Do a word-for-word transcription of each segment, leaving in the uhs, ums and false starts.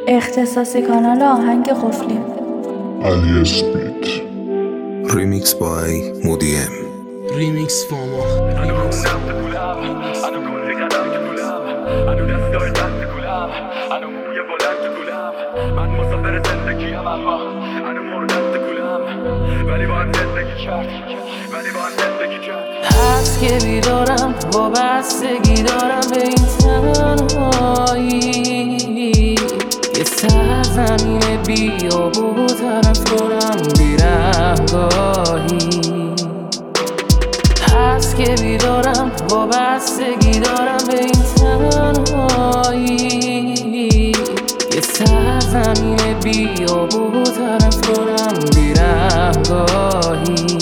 اختصاصی کانال آهنگ قفلی. علی اسمیت. ریمیکس بای مودیم. ریمیکس فاما. من مسافر زندگیم اما هنو مردم کولم ولی باید زندگی کرد ولی باید زندگی کرد هست که بیدارم وابستگی دارم به این تنهایی یه سرزمین بیابون طرف دارم بیرهگاهی هست که بیدارم وابستگی دارم به این تنهایی یه سرزمین بیابون طرف دارم بیرهگاهی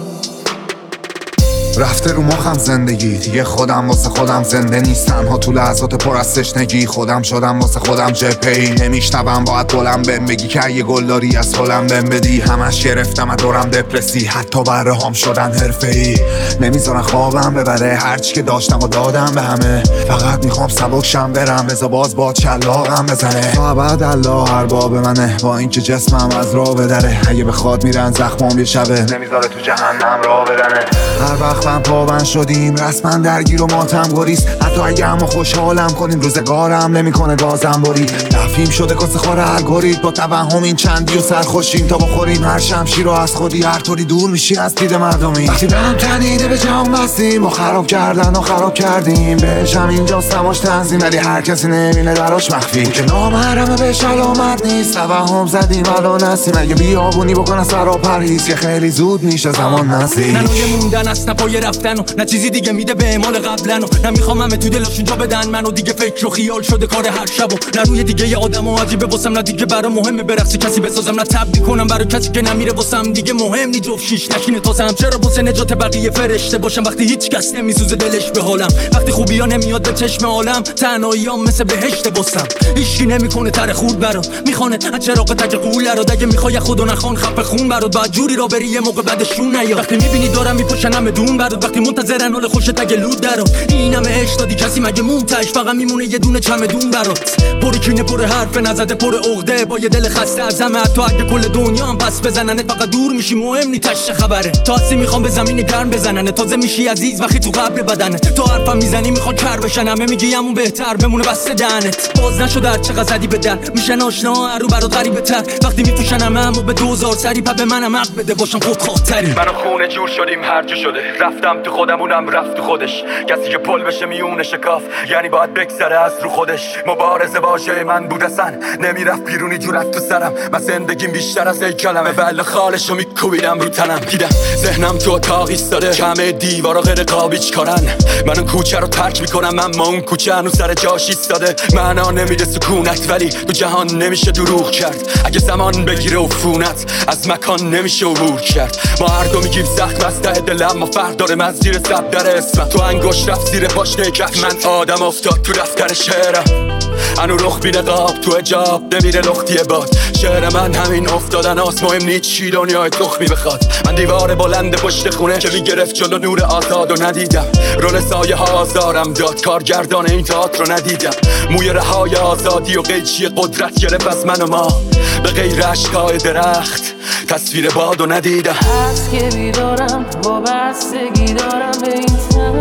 رفته رو مخم زندگی دیگه خودم واسه خودم زنده نیست تنها تو لحظات پر از تشنگی خودم شدم واسه خودم جپه‌ای نمیشنوم باید بلند بهم بگی که یه گلداری از حالم بهم بدی همش گرفتم از دورم دپرسی حتی برهام شدن حرفه‌ای نمیذارن خوابم ببره هرچی که داشتم و دادم به همه فقط میخوام سبکشم برم بذار باز با چلاقم بزنه تا بعد الله ارباب منه با اینکه جسمم از راه بدره اگه بخواد میرن زخمام یه شبه نمیذاره تو جهنم راه بدنه هر وقت من پابند شدیم رسما درگیر و ماتم گریست حتی اگه همو خوشحالم کنیم روزگارم نمیکنه گازم بری دفیم شده کاسه خور الگوریتم با توهم این چندی و سرخوشیم تا بخوریم هر شمشیر رو از خودی هر طوری دور میشی از دید مردمی وقتی برم تنیده به جام بستیم و خراب کردن و خراب کردیم بهشم اینجا سماش تنظیم ولی هر کسی نمینه دراش مخفی که نامحرمه بهش علامت نیست توهم زدیم الان هستیم اگه بیابونی بکنه سر و پرهیز که خیلی زود میشه زمان نزدیک ننوی موندن است نه پای رفتن و نه چیزی دیگه میده به اعمال قبلن و نمیخوام همه تو دلشون جا بدن منو دیگه فکر و خیال شده کار هر شب و نه روی دیگه ی آدم و عجیبه واسم نه دیگه برا مهمه برقصی کسی بسازم نه تبدیل کنم برای کسی که نمیره واسم دیگه مهم نی جفت شیش نشینه تازم چرا واسه نجات بقیه فرشته باشم وقتی هیچ کس نمیسوزه دلش به حالم وقتی خوبی ها نمیاد به چشم عالم تنهاییام مثل بهشت واسم هیچی نمیکنه تر خورد برام میخونه از چراغ تک قول رو دیگه میخوای خودو نخوان خفه خون برات بعد جوری را بری یه موقع بعدشون نیا وقتی میبینی دارم میپوشنم دون برات وقتی منتظرن حال خوشت اگه لود درات اینم عشق دادی کسی مگه مونتش فقط میمونه یه دونه چمدون برات پر کینه پر حرف نزده پر عقده با یه دل خسته از همه تو اگه کل دنیا هم پس بزننت فقط دور میشی مهم نی تش خبره تاسی میخوام به زمین گرم بزننت تازه میشی عزیز وقتی تو قبر بدنت تو حرفم میزنی میخواد کر بشن همه میگی همون بهتر بمونه بس دهنت باز نشده هر چقدر زدی به در میشن آشنا رو برات غریبه تر وقتی میپوشن همو به دوزار سری پا به منم حق بده باشم خود خاطری منو خونه جور شدیم هر جو شده رفتم تو خودمونم رفت تو خودش کسی که پل بشه میونه شکاف یعنی باید بگذره از رو خودش مبارزه باشه من بود اصلا نمیرفت بیرونی جورت تو سرم من زندگیم بیشتر از ای کلمه بله خالشو میکوبیدم رو تنم دیدم ذهنم تو اتاق ایستاده کمه دیوارا غیر قابیچ کنن منو کوچه رو ترک میکنم اما اون کوچه هنوز سر جاش ایستاده معنا نمیده سکونت ولی تو جهان نمیشه دروغ کرد اگه زمان بگیره عفونت از مکان نمیشه عبور کرد ما هر دو میگیم سخت بسته دلم ما فرق داره من زیر سب در اسمم تو انگشت رفت زیر پاشنه کف من آدم افتاد تو دفتر شعرم انو رخ بینه قاب تو اجاب نمیره لختی باد شعر من همین افتادن آس مهم نیست چی دنیای تخمی بخواد من دیوار بلند پشت خونه که میگرفت جلو نور آزاد و ندیدم رول سایه ها آزارم داد کارگردان این تئاتر رو ندیدم موی رهای آزادی و قیچی قدرت گرفت از من و ما به غیر عشقای درخت تصویر باد و ندیدم هست که بیدارم وابستگی دارم به این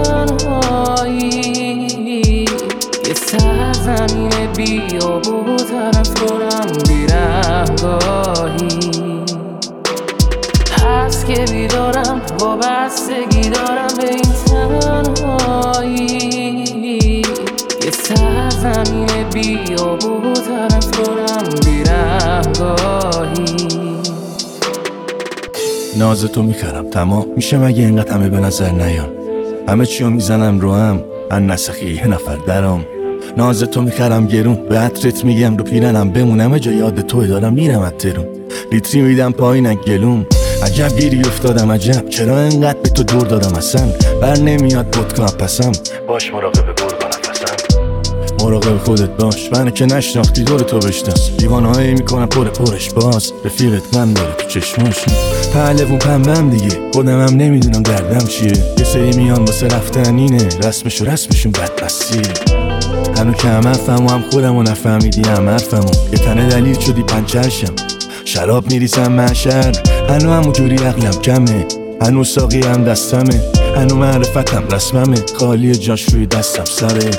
تنهایی یه سرزمین بیابون طرف دارم بیرهگاهی هست که بیدارم وابستگی دارم به این تنهایی یه سرزمین بیابون طرف دارم بیرهگاهی ناز تو میکرم تمام میشه مگه اینقدر همه به نظر نیان همه چیو میزنم رو هم ان نسخی یه نفر درام ناز تو میکرم گرون به عطرت میگم رو پیرنم بمونم جا یاد توی دارم میرم اترون لیتری میدم پایین گلوم عجب گیری افتادم عجب چرا اینقدر به تو دور دارم اصلا بر نمیاد بود کنم پسم باش مراقب گرگا نفسم مراقب خودت باش، منو که نشناختی دور تو بشناس. دیوانهایی میکنم پر پرش باز، رفیقت من داره تو چشماش. پهلوون پنبم دیگه، خودم هم نمیدونم دردم چیه. یه سری میان واسه رفتن اینه، رسمشو رسمشون بدبستیه. هنو که هم حرفمو هم خودمو نفهمیدی هم حرفمو، یه تنه دلیل شدی پنچرشم. شراب میریسم محشر، هنو همو جوری عقلم کمه. هنو ساقی هم دستمه، هنو معرفتم رسممه. خالی جاش روی دستم سره،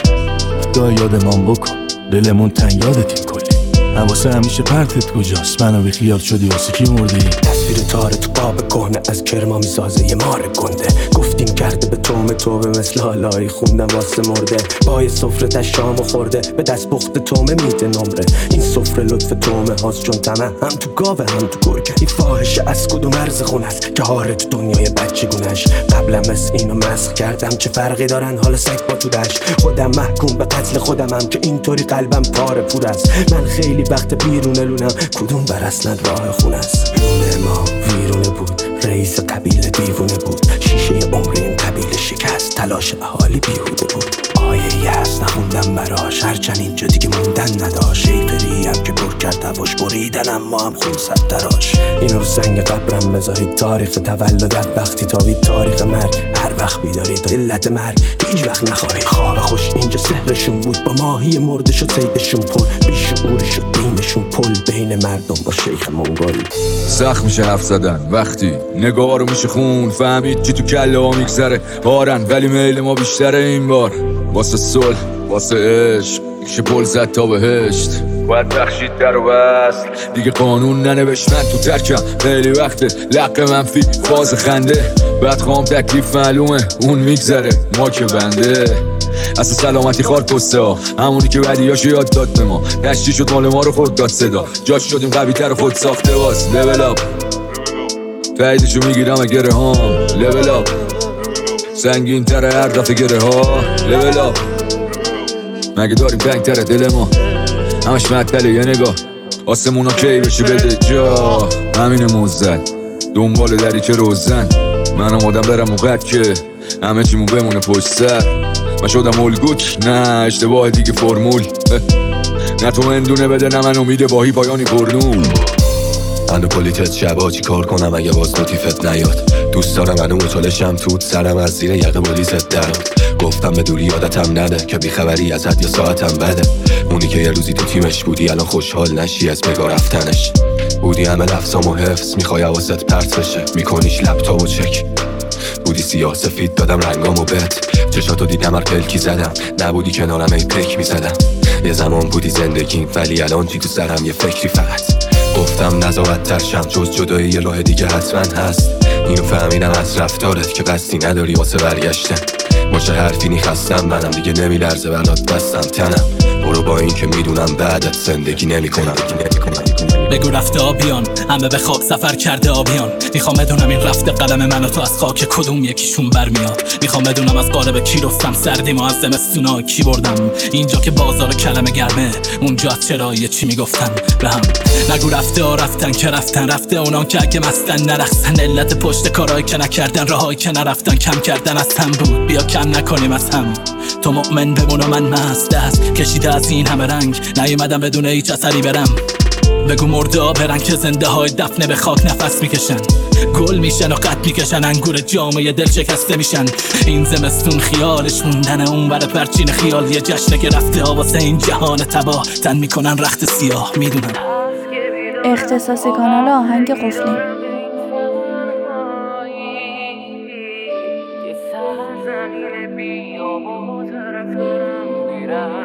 دا یادمان بکن دلمون تن یادتیم کلی. حواسه همیشه پرتت کجاست، منو بی خیال شدی واسه کی مردی. تصویر تاره تو قاب کهنه از کرما میسازه یه مار گنده. گفتیم کرده به توم توبه مثل حالایی خوندم واسه مرده. پای سفره تا شامو خورده، به دست پخت تومه میده نمره. این سفره لطف تومه هاست چون تمه هم تو گاوه هم تو گرگه. این فاحشه از کدوم مرز خون است که هاره تو دنیای بچه گونش. قبلم از اینو مسخ کردم، چه فرقی دارن حالا سگ با تو دش. خودم محکوم به قتل خودمم که اینطوری قلبم پاره پور است. من خیلی وقت بیرون لونم، کدوم بر اصلا راه خون است. لونه ما ویرونه بود، رئیس قبیله دیوونه بود. شیشه عمر این قبیله شکست، تلاش اهالی بیهوده بود. آیه یه هست نخوندم براش، هرچند اینجا دیگه موندن نداشت. شیفری هم که پر کرد هواش بریدن، اما هم خون صد دراش. اینو رو سنگ قبرم بذارید، تاریخ تولدت وقتی تابید، تاریخ مرگ هر وقت بیدارید. علت مرگ هیچ وقت نخواهید. خواب خوش اینجا سحرشون بود، با ماهی مرده شد سیدشون پر. بیشعوری شد دینشون پل بین مردم با شیخ منگل. سخت میشه حرف زدن وقتی نگاه رو میشه خون. فهمید چی تو کله ها میگذره بارن، ولی میل ما بیشتره این بار. واسه صلح واسه عشق میشه پل زد تا بهشت. باید بخشید در و بست دیگه قانون ننوشت. من تو ترکم خیلی وقته، لق منفی فاز خنده. بعد خوام تکلیف معلومه اون میگذره ما که بنده. اصلا سلامتی خوار پسته ها، همونی که بدیاشو یاد داد به ما. تشتی شد مال ما رو خود داد صدا، جاش شدیم قوی تر و خود ساخته باز. لول اپ تاییدشو میگیرم گره هام. لول اپ سنگین تر هر دفعه گره ها. لول اپ مگه داریم تنگ تره دل ما، همش معطله یه نگاه. آسمونا کی بشه بده جا، همین موزد دنبال دریچه روزن. منم آدم برم موقت که همه چیمون بمونه پشت سر. من شدم الگوک نه اشتباه دیگه فرمول. نه تو اندونه بده نه من امید باهی پایانی پرنول. من و کلیتت شبا چی کار کنم اگه باز نوتیفت نیاد. دوست دارم منو مچالشم توت سرم از زیر یقه بولیزت درد. گفتم به دوری یادتم نده که بیخبری ازت یا ساعتم بده. اونی که یه روزی تو تیمش بودی الان خوشحال نشی از بگاه رفتنش. بودی همه لفظام و حفظ میخوای حواست پرت بشه، میکنیش لپتاپ و چک. بودی سیاه سفید دادم رنگامو بهت، چشاتو دیدم هر پلکی زدم. نبودی کنارم ای پیک میزدم. یه زمان بودی زندگیم ولی الان چی تو سرم یه فکری فقط. گفتم نزاوت ترشم جز جدایی یه راه دیگه حتما هست. اینو فهمیدم از رفتارت که قصدی نداری واسه برگشتن. باشه حرفی نیخستم منم دیگه نمیلرزه برات دستم تنم. برو با این که میدونم بعدت زندگی نمیکنم. بگو رفته آبیان همه به خواب سفر کرده آبیان. میخوام بدونم این رفته قدم من و تو از خاک کدوم یکیشون برمیاد. میخوام بدونم از قالب کی رستم سردی ما از زمستونا کی بردم. اینجا که بازار کلمه گرمه، اونجا از چرایی چی میگفتن به هم. نگو رفته ها رفتن که رفتن، رفته اونان که اگه مستن نرخصن. علت پشت کارهایی که نکردن، راهایی که نرفتن، کم کردن از هم بود. بیا کم نکنیم از هم. تو مؤمن بمون و من مست دست کشیده از این همه رنگ. نیومدم بدون هیچ اثری برم. بگو مرده ها برن که زنده های دفنه به خاک نفس میکشن. گل میشن و قط میکشن، انگور جامعه دل شکسته میشن. این زمستون خیالش موندن اون بر پرچین خیال. یه جشنه که رفته ها واسه این جهان تباه. تن میکنن رخت سیاه میدونن. اختصاصی کانال آهنگ قفلی. زمین بی آب و طرف میرم